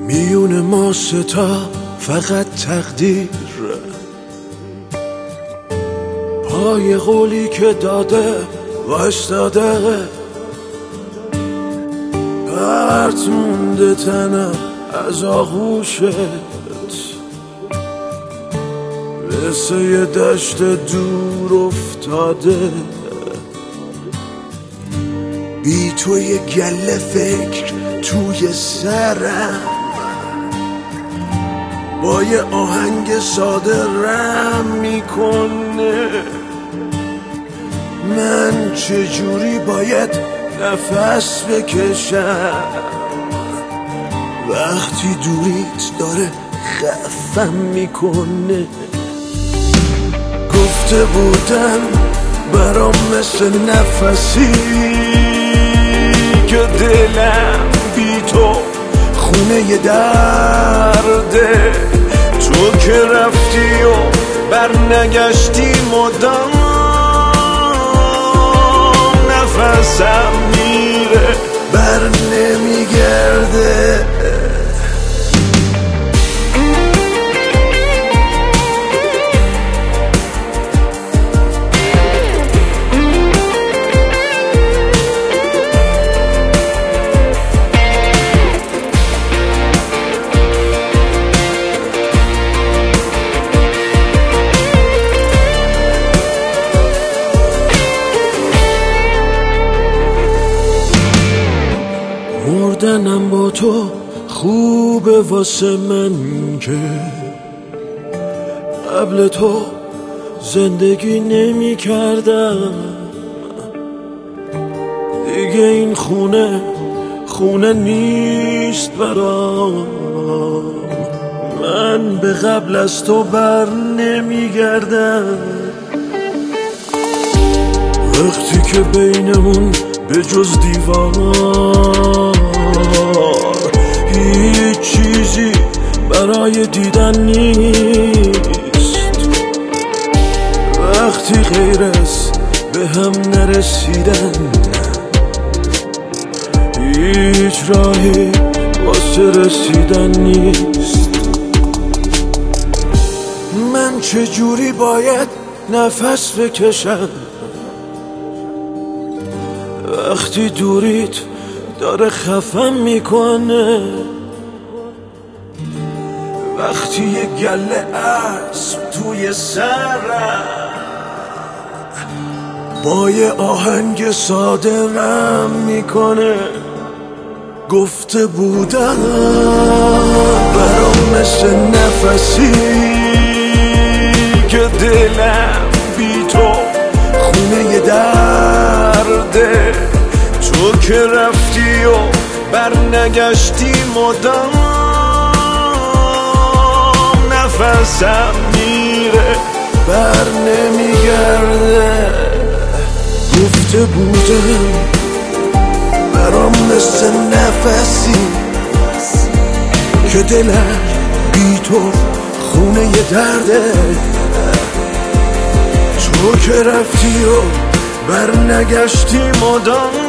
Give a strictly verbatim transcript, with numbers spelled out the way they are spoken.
میون ما ستا فقط تقدیر، پای قولی که داده وایستاده، پرت مونده تنم از آغوشت، مثل یه دشت دور افتاده. بی تو یه گله فکر توی سرم، با یه آهنگ ساده رم میکنه. من چجوری باید نفس بکشم وقتی دوریت داره خفم میکنه؟ گفته بودم برام مثل نفسی که دلم بی تو خونه ی درده. تو که رفتی و بر نگشتی مدام، نفسم میره بر نمیگرده. مردنم با تو خوبه واسه من که قبل تو زندگی نمی کردم. دیگه این خونه خونه نیست برام، من به قبل از تو بر نمی گردم. وقتی که بینمون به جز دیوار هیچ چیزی برای دیدن نیست، وقتی غیر از به هم نرسیدن هیچ راهی واسه رسیدن نیست. من چجوری باید نفس بکشم وقتی دوریت داره خفم میکنه؟ وقتی یه گله اسب توی سرم با یه آهنگ ساده رم میکنه. گفته بودم برام مثل نفسی که دلم بی تو خونه ی درده. تو که رفتی و بر نگشتی مدام، نفسم میره بر نمیگرده. گفته بودم برام مثل نفسی که دلم بی تو خونه ی درده. تو که رفتی و بر نگشتی مدام،